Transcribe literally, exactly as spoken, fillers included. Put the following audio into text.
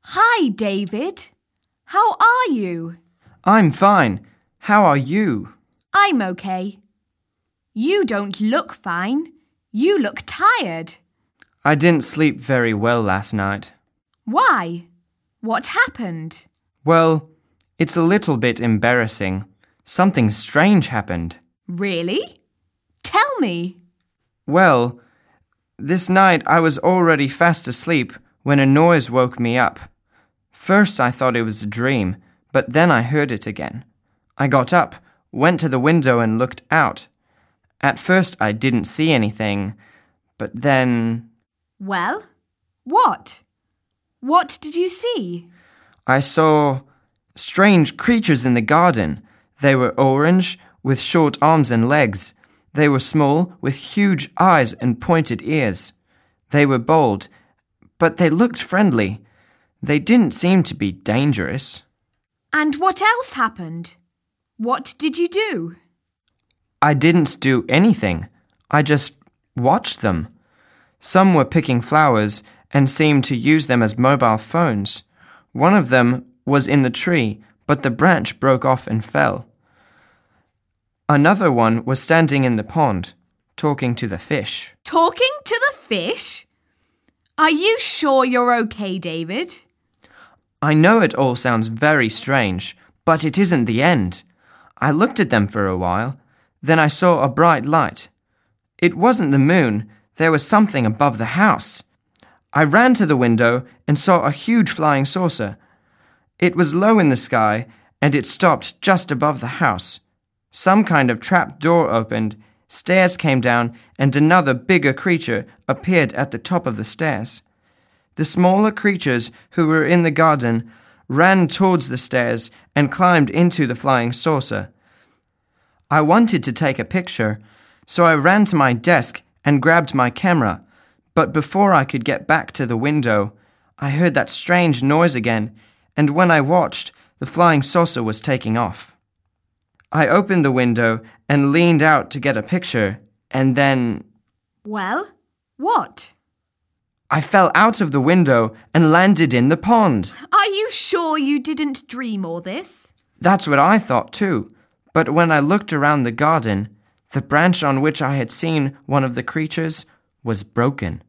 Hi, David. How are you? I'm fine. How are you? I'm okay. You don't look fine. You look tired. I didn't sleep very well last night. Why? What happened? Well, it's a little bit embarrassing. Something strange happened. Really? Tell me. Well, this night I was already fast asleep when a noise woke me up. First I thought it was a dream, but then I heard it again. I got up, went to the window and looked out. At first I didn't see anything, but then... Well, what? What did you see? I saw strange creatures in the garden. They were orange, with short arms and legs. They were small, with huge eyes and pointed ears. They were bold, but they looked friendly. They didn't seem to be dangerous. And what else happened? What did you do? I didn't do anything. I just watched them. Some were picking flowers and seemed to use them as mobile phones. One of them was in the tree, but the branch broke off and fell. Another one was standing in the pond, talking to the fish. Talking to the fish? Are you sure you're okay, David? I know it all sounds very strange, but it isn't the end. I looked at them for a while. Then I saw a bright light. It wasn't the moon. There was something above the house. I ran to the window and saw a huge flying saucer. It was low in the sky, and it stopped just above the house. Some kind of trap door opened, stairs came down, and another bigger creature appeared at the top of the stairs. The smaller creatures who were in the garden ran towards the stairs and climbed into the flying saucer. I wanted to take a picture, so I ran to my desk and grabbed my camera, but before I could get back to the window, I heard that strange noise again, and when I watched, the flying saucer was taking off. I opened the window and leaned out to get a picture, and then... Well, what? I fell out of the window and landed in the pond. Are you sure you didn't dream all this? That's what I thought too. But when I looked around the garden, the branch on which I had seen one of the creatures was broken.